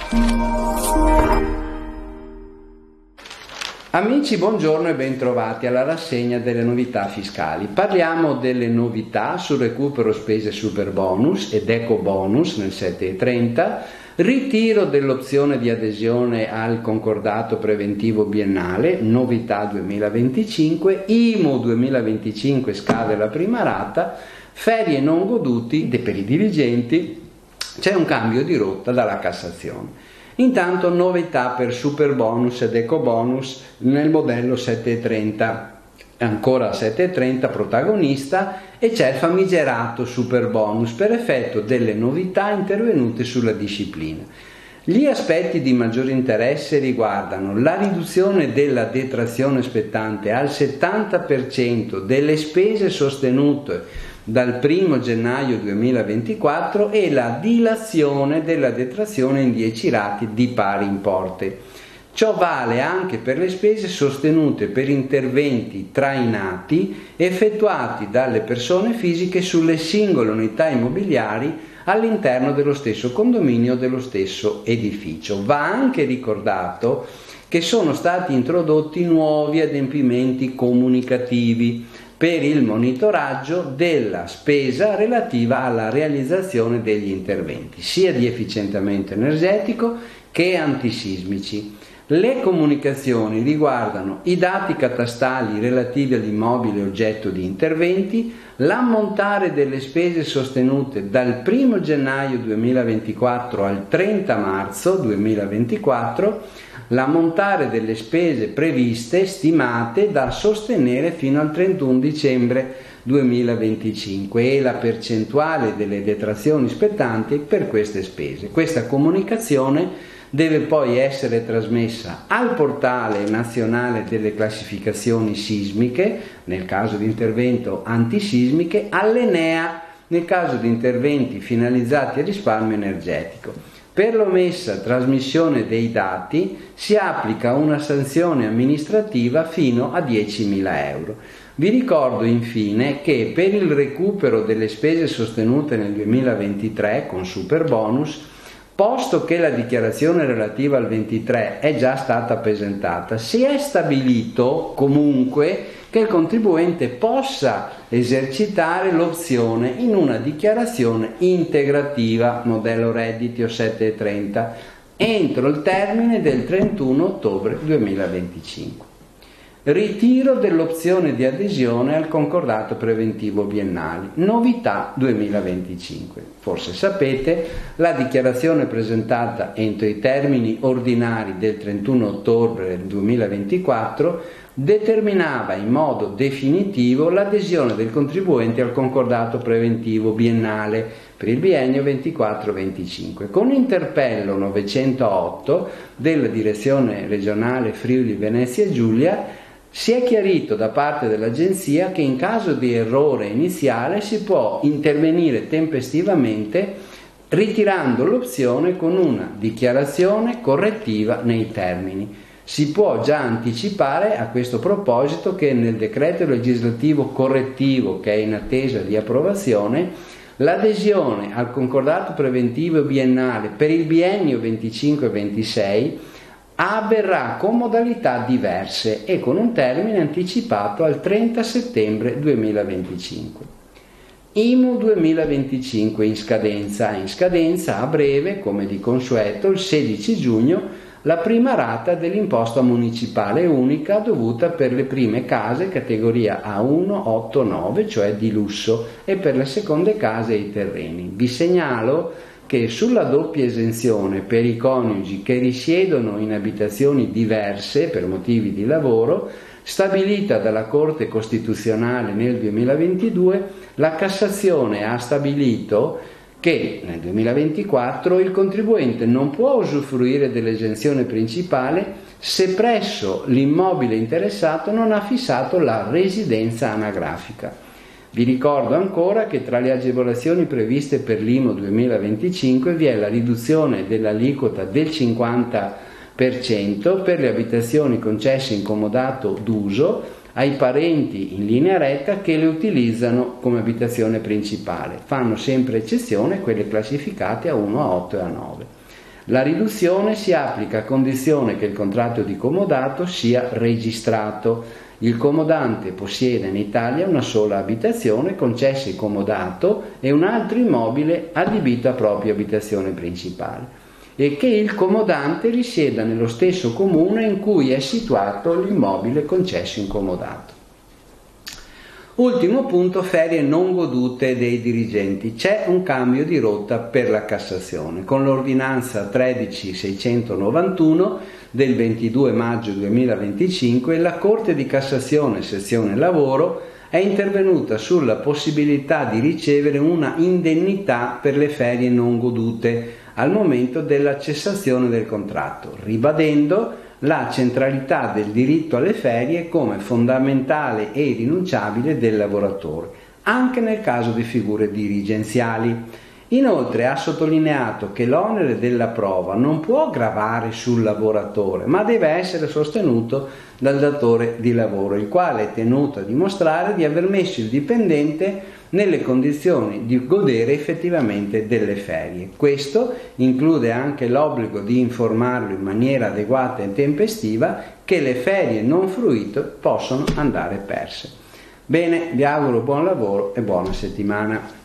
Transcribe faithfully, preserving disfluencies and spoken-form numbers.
Amici, buongiorno e bentrovati alla rassegna delle novità fiscali. Parliamo delle novità sul recupero spese superbonus ed ecobonus nel sette e trenta, ritiro dell'opzione di adesione al concordato preventivo biennale, novità duemilaventicinque, I M U duemilaventicinque scade la prima rata, ferie non goduti per i dirigenti, c'è un cambio di rotta dalla Cassazione. Intanto novità per superbonus ed ecobonus nel modello sette e trenta, ancora sette e trenta protagonista, e c'è il famigerato superbonus per effetto delle novità intervenute sulla disciplina. Gli aspetti di maggior interesse riguardano la riduzione della detrazione spettante al settanta per cento delle spese sostenute dal primo gennaio duemilaventiquattro e la dilazione della detrazione in dieci rate di pari importo. Ciò vale anche per le spese sostenute per interventi trainati effettuati dalle persone fisiche sulle singole unità immobiliari all'interno dello stesso condominio o dello stesso edificio. Va anche ricordato che sono stati introdotti nuovi adempimenti comunicativi per il monitoraggio della spesa relativa alla realizzazione degli interventi, sia di efficientamento energetico che antisismici. Le comunicazioni riguardano i dati catastali relativi all'immobile oggetto di interventi, l'ammontare delle spese sostenute dal primo gennaio duemilaventiquattro al trenta marzo duemilaventiquattro, l'ammontare delle spese previste stimate da sostenere fino al trentuno dicembre duemilaventicinque e la percentuale delle detrazioni spettanti per queste spese. Questa comunicazione deve poi essere trasmessa al portale nazionale delle classificazioni sismiche, nel caso di intervento antisismiche, all'Enea nel caso di interventi finalizzati al risparmio energetico. Per l'omessa trasmissione dei dati si applica una sanzione amministrativa fino a diecimila euro. Vi ricordo infine che per il recupero delle spese sostenute nel duemilaventitré con superbonus, posto che la dichiarazione relativa al ventitré è già stata presentata, si è stabilito comunque che il contribuente possa esercitare l'opzione in una dichiarazione integrativa modello redditi o sette e trenta entro il termine del trentuno ottobre duemilaventicinque. Ritiro dell'opzione di adesione al concordato preventivo biennale, novità duemilaventicinque. Forse sapete, la dichiarazione presentata entro i termini ordinari del trentuno ottobre duemilaventiquattro determinava in modo definitivo l'adesione del contribuente al concordato preventivo biennale per il biennio ventiquattro venticinque. Con interpello novecentootto della Direzione Regionale Friuli Venezia Giulia si è chiarito da parte dell'Agenzia che in caso di errore iniziale si può intervenire tempestivamente ritirando l'opzione con una dichiarazione correttiva nei termini. Si può già anticipare a questo proposito che nel decreto legislativo correttivo che è in attesa di approvazione, l'adesione al concordato preventivo biennale per il biennio venticinque ventisei avverrà con modalità diverse e con un termine anticipato al trenta settembre duemilaventicinque. I M U duemilaventicinque in scadenza, in scadenza a breve, come di consueto, il sedici giugno, la prima rata dell'imposta municipale unica dovuta per le prime case categoria A uno, otto, nove, cioè di lusso, e per le seconde case e i terreni. Vi segnalo che sulla doppia esenzione per i coniugi che risiedono in abitazioni diverse per motivi di lavoro, stabilita dalla Corte Costituzionale nel duemilaventidue, la Cassazione ha stabilito che nel duemilaventiquattro il contribuente non può usufruire dell'esenzione principale se presso l'immobile interessato non ha fissato la residenza anagrafica. Vi ricordo ancora che tra le agevolazioni previste per l'I M U duemilaventicinque vi è la riduzione dell'aliquota del cinquanta per cento per le abitazioni concesse in comodato d'uso ai parenti in linea retta che le utilizzano come abitazione principale. Fanno sempre eccezione quelle classificate a uno, a otto e a nove. La riduzione si applica a condizione che il contratto di comodato sia registrato. Il comodante possiede in Italia una sola abitazione concessa in comodato e un altro immobile adibito a propria abitazione principale, e che il comodante risieda nello stesso comune in cui è situato l'immobile concesso in comodato. Ultimo punto, ferie non godute dei dirigenti. C'è un cambio di rotta per la Cassazione. Con l'ordinanza tredici seicentonovantuno del ventidue maggio duemilaventicinque la Corte di Cassazione, sezione lavoro, è intervenuta sulla possibilità di ricevere una indennità per le ferie non godute al momento della cessazione del contratto, ribadendo la centralità del diritto alle ferie come fondamentale e irrinunciabile del lavoratore, anche nel caso di figure dirigenziali. Inoltre ha sottolineato che l'onere della prova non può gravare sul lavoratore, ma deve essere sostenuto dal datore di lavoro, il quale è tenuto a dimostrare di aver messo il dipendente nelle condizioni di godere effettivamente delle ferie. Questo include anche l'obbligo di informarlo in maniera adeguata e tempestiva che le ferie non fruite possono andare perse. Bene, vi auguro buon lavoro e buona settimana.